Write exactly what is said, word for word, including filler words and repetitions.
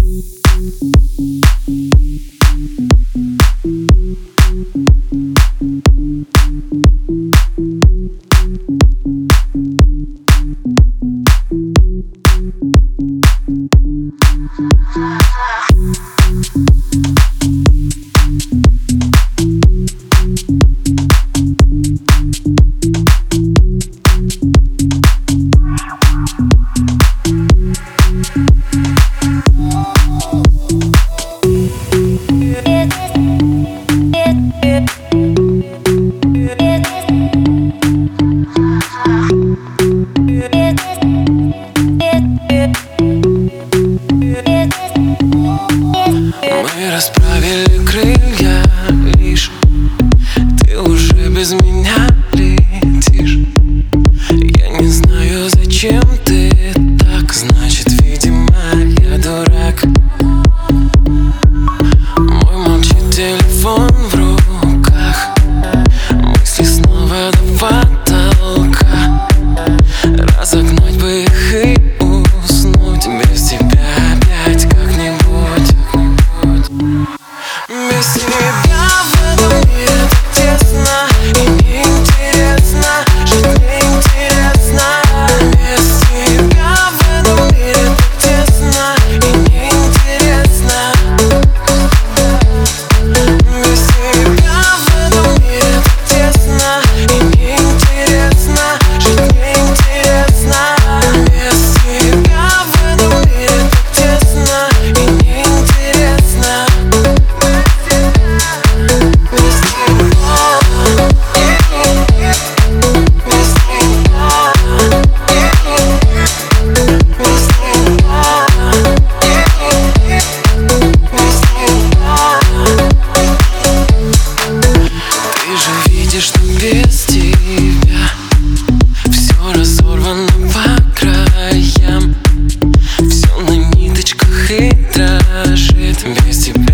Мы расправили крылья, лишь ты уже без меня летишь. Я не знаю, зачем ты так, значит, видимо, я дурак. Мой молчит телефон в руках, мысли снова до потолка. Разогнать бы их и уснуть без тебя опять как-нибудь. Без тебя в этом мире так тесно и неинтересно, жить неинтересно. Без тебя в этом мире так тесно и неинтересно. Без тебя в этом мире так тесно и неинтересно, жить неинтересно. Без тебя в этом мире так тесно и неинтересно. Ты же видишь, что без тебя все разорвано по краям, все на ниточках и дрожит. Без тебя